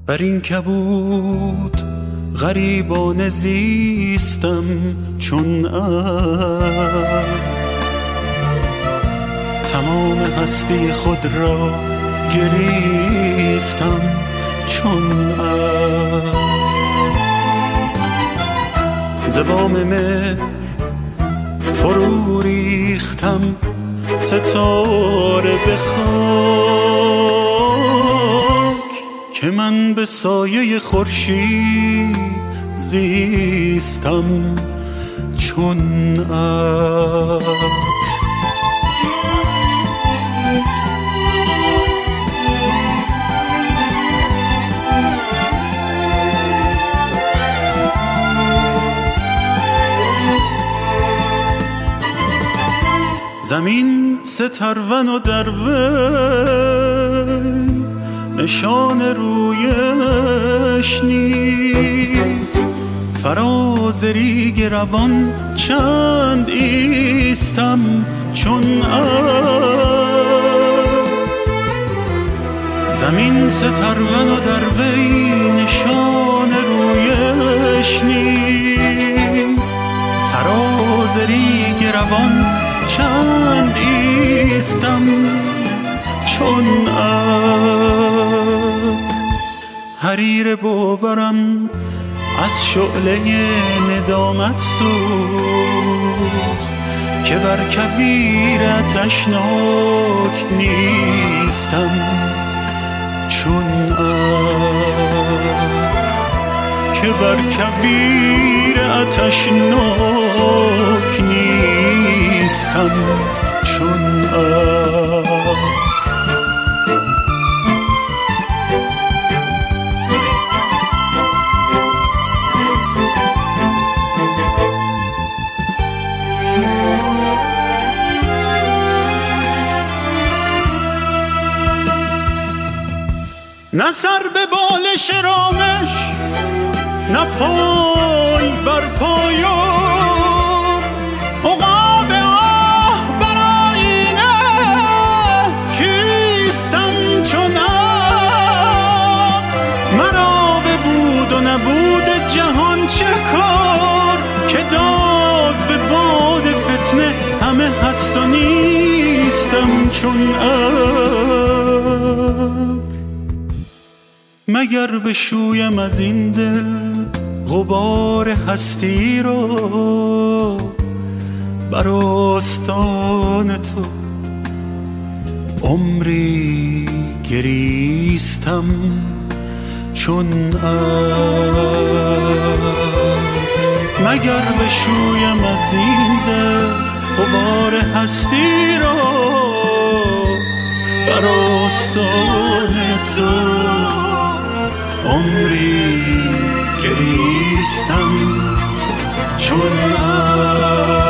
بر این کبود غریبانه زیستم چون تمام هستی خود را گریستم چون ز بام مه فرو ریختم ستاره به خاک که من به سایه خورشید زیستم چون زمین سترون و در وی نشان رویش نیست، فراز ریگ روان چند ایستم چون زمین سترون و در وی نشان رویش نیست، فراز ریگ روان چند ایستم چون حریر باورم از شعله ندامت سوخت که بر کویر آتشناک نیستم چون که بر کویر آتشناک نیستم چون نه سر به بالش رامش، نه پای بر پای عقاب آه بر آینه کیستم چون مرا به بود و نبود جهان چه کار که داد به باد فتنه همه هست و نیستم چون مگر بشویم از این دل غبار هستی را بر آستان تو عمری گریستم چون مگر بشویم از این دل غبار هستی را بر آستان تو عمری گریستم چون